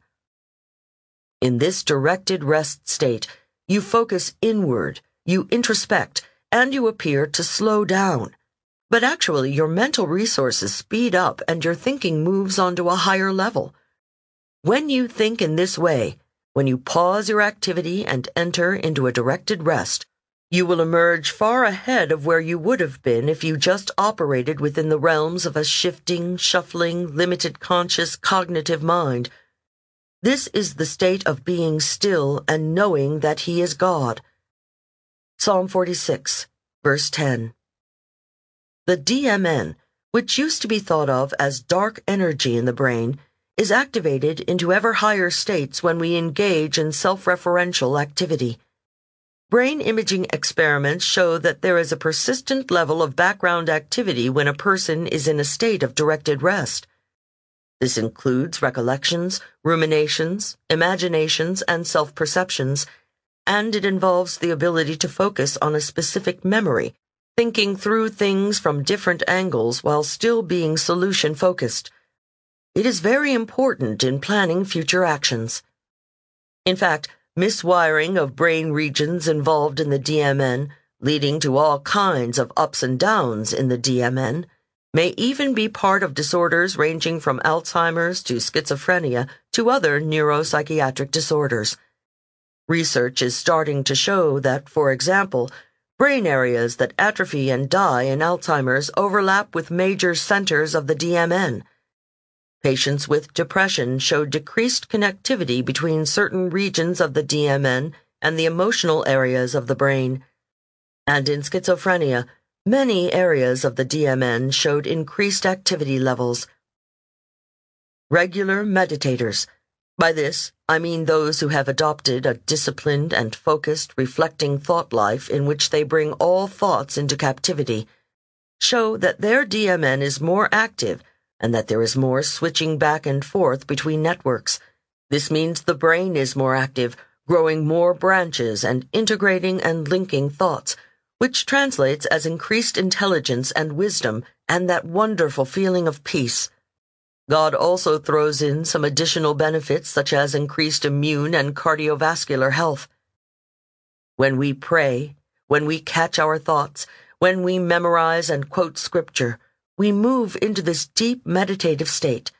In this directed rest state, you focus inward, you introspect, and you appear to slow down. But actually, your mental resources speed up and your thinking moves onto a higher level. When you think in this way, when you pause your activity and enter into a directed rest, you will emerge far ahead of where you would have been if you just operated within the realms of a shifting, shuffling, limited conscious cognitive mind. This is the state of being still and knowing that He is God. Psalm 46, verse 10. The DMN, which used to be thought of as dark energy in the brain, is activated into ever higher states when we engage in self-referential activity. Brain imaging experiments show that there is a persistent level of background activity when a person is in a state of directed rest. This includes recollections, ruminations, imaginations, and self-perceptions, and it involves the ability to focus on a specific memory, thinking through things from different angles while still being solution-focused. It is very important in planning future actions. In fact, miswiring of brain regions involved in the DMN, leading to all kinds of ups and downs in the DMN, may even be part of disorders ranging from Alzheimer's to schizophrenia to other neuropsychiatric disorders. Research is starting to show that, for example, brain areas that atrophy and die in Alzheimer's overlap with major centers of the DMN. Patients with depression showed decreased connectivity between certain regions of the DMN and the emotional areas of the brain. And in schizophrenia, many areas of the DMN showed increased activity levels. Regular meditators. By this, I mean those who have adopted a disciplined and focused, reflecting thought life in which they bring all thoughts into captivity, show that their DMN is more active and that there is more switching back and forth between networks. This means the brain is more active, growing more branches and integrating and linking thoughts, which translates as increased intelligence and wisdom and that wonderful feeling of peace. God also throws in some additional benefits such as increased immune and cardiovascular health. When we pray, when we catch our thoughts, when we memorize and quote scripture, we move into this deep meditative state